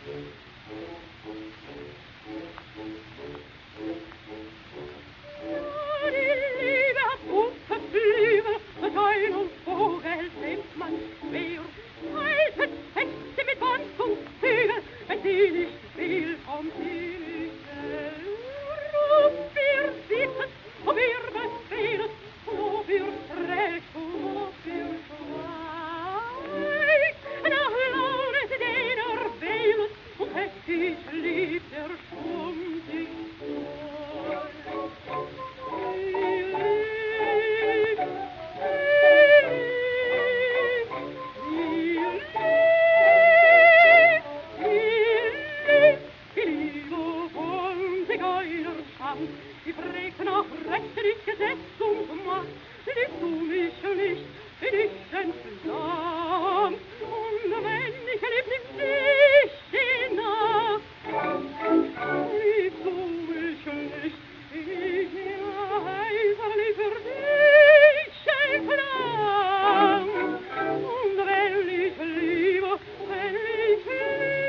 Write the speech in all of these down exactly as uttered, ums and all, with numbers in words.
Die Präg nach rechtlich Gesetz und Macht, liebst du mich nicht, bin ich entsandt. Und wenn ich lieb nicht die Nacht, liebst du mich nicht, ich heiserlich für dich entlang. Und wenn ich liebe, wenn ich liebe,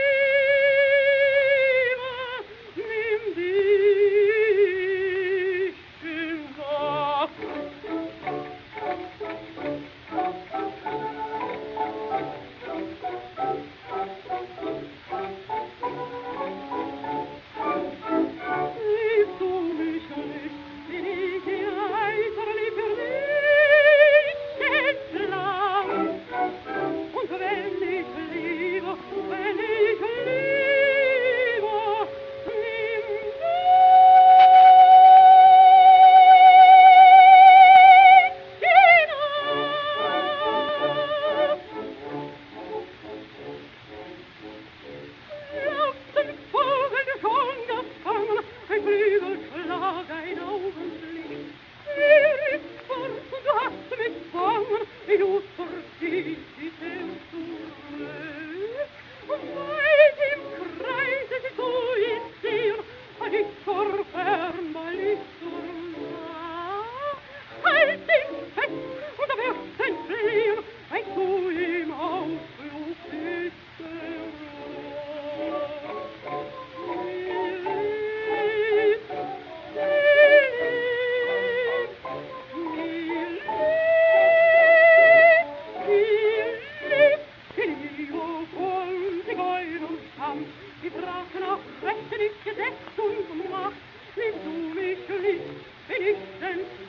nimm dich. Die brachen auch rechtlich Gesetz und Macht, liebst du mich nicht, bin ich denn